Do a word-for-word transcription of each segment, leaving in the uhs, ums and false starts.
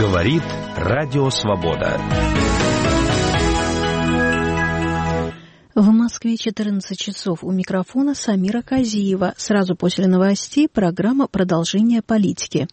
Говорит Радио Свобода. В Москве четырнадцать часов. У микрофона Самира Казиева. Сразу после новостей программа «Продолжение политики».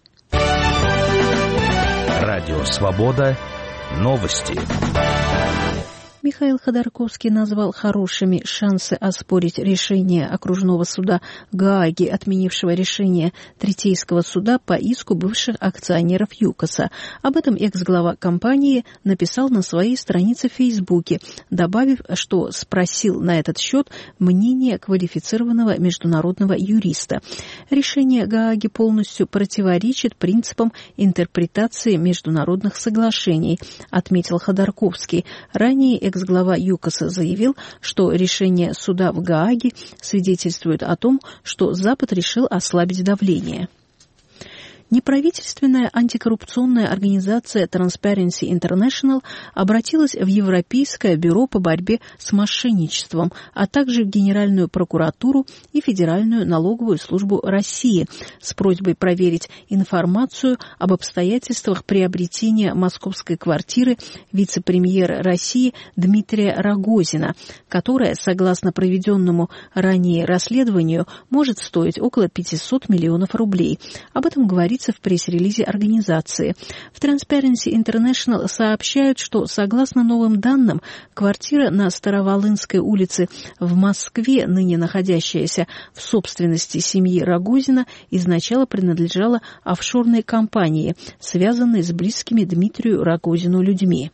Радио Свобода. Новости. Михаил Ходорковский назвал хорошими шансы оспорить решение окружного суда Гааги, отменившего решение Третейского суда по иску бывших акционеров ЮКОСа. Об этом экс-глава компании написал на своей странице в Фейсбуке, добавив, что спросил на этот счет мнение квалифицированного международного юриста. Решение Гааги полностью противоречит принципам интерпретации международных соглашений, отметил Ходорковский. Ранее экс-глава ЮКОСа заявил, что решение суда в Гааге свидетельствует о том, что Запад решил ослабить давление. Неправительственная антикоррупционная организация Transparency International обратилась в Европейское бюро по борьбе с мошенничеством, а также в Генеральную прокуратуру и Федеральную налоговую службу России с просьбой проверить информацию об обстоятельствах приобретения московской квартиры вице-премьера России Дмитрия Рогозина, которая, согласно проведенному ранее расследованию, может стоить около пятьсот миллионов рублей. Об этом говорится в пресс-релизе организации. В Transparency International сообщают, что, согласно новым данным, квартира на Староволынской улице в Москве, ныне находящаяся в собственности семьи Рогозина, изначально принадлежала офшорной компании, связанной с близкими Дмитрию Рогозину людьми.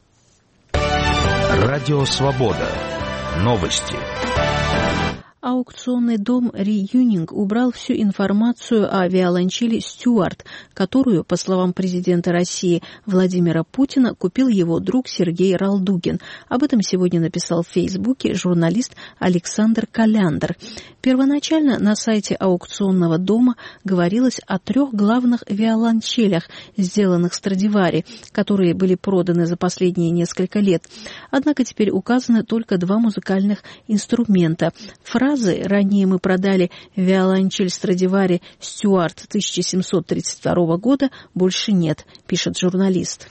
Радио Свобода. Новости. Аукционный дом «Реюнинг» убрал всю информацию о виолончели «Стюарт», которую, по словам президента России Владимира Путина, купил его друг Сергей Ралдугин. Об этом сегодня написал в Фейсбуке журналист Александр Коляндр. Первоначально на сайте аукционного дома говорилось о трех главных виолончелях, сделанных Страдивари, которые были проданы за последние несколько лет. Однако теперь указаны только два музыкальных инструмента. Фраза «Ранее мы продали виолончель Страдивари Стюарт тысяча семьсот тридцать второго года» больше нет, пишет журналист.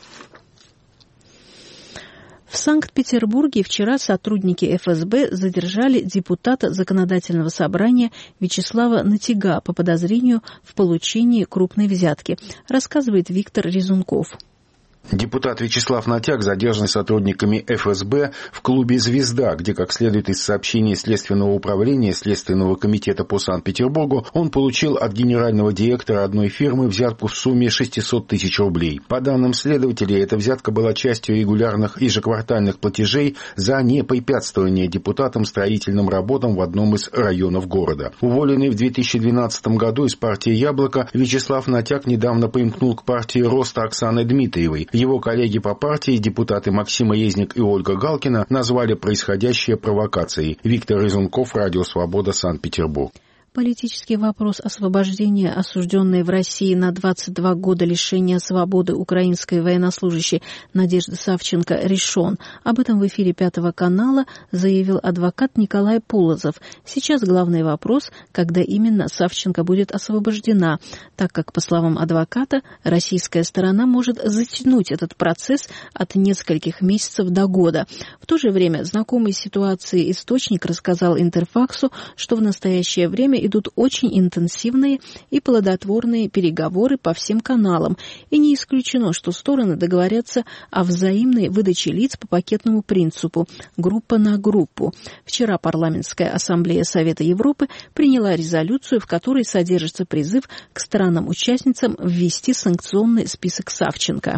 В Санкт-Петербурге вчера сотрудники эф эс бэ задержали депутата Законодательного собрания Вячеслава Натига по подозрению в получении крупной взятки, рассказывает Виктор Резунков. Депутат Вячеслав Натяг задержан сотрудниками эф эс бэ в клубе «Звезда», где, как следует из сообщения Следственного управления Следственного комитета по Санкт-Петербургу, он получил от генерального директора одной фирмы взятку в сумме шестьсот тысяч рублей. По данным следователей, эта взятка была частью регулярных ежеквартальных платежей за непрепятствование депутатам строительным работам в одном из районов города. Уволенный в две тысячи двенадцатом году из партии «Яблоко», Вячеслав Натяг недавно примкнул к партии «Роста» Оксаны Дмитриевой. Его коллеги по партии, депутаты Максим Резник и Ольга Галкина, назвали происходящее провокацией. Виктор Резунков, Радио Свобода, Санкт-Петербург. Политический вопрос освобождения осужденной в России на двадцать два года лишения свободы украинской военнослужащей Надежды Савченко решен. Об этом в эфире Пятого канала заявил адвокат Николай Полозов. Сейчас главный вопрос, когда именно Савченко будет освобождена, так как, по словам адвоката, российская сторона может затянуть этот процесс от нескольких месяцев до года. В то же время знакомый ситуации источник рассказал Интерфаксу, что в настоящее время идут очень интенсивные и плодотворные переговоры по всем каналам, и не исключено, что стороны договорятся о взаимной выдаче лиц по пакетному принципу «группа на группу». Вчера Парламентская ассамблея Совета Европы приняла резолюцию, в которой содержится призыв к странам-участницам ввести санкционный список Савченко.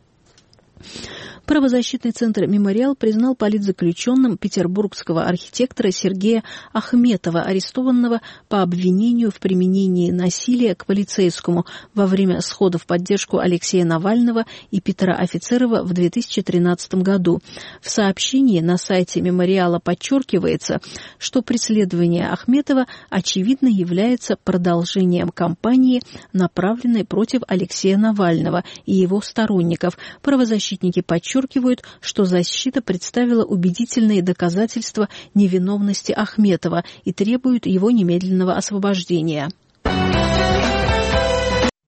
Правозащитный центр «Мемориал» признал политзаключенным петербургского архитектора Сергея Ахметова, арестованного по обвинению в применении насилия к полицейскому во время схода в поддержку Алексея Навального и Петра Офицерова в две тысячи тринадцатом году. В сообщении на сайте «Мемориала» подчеркивается, что преследование Ахметова очевидно является продолжением кампании, направленной против Алексея Навального и его сторонников. Правозащитники подчеркивают, подчеркивают, что защита представила убедительные доказательства невиновности Ахметова и требуют его немедленного освобождения.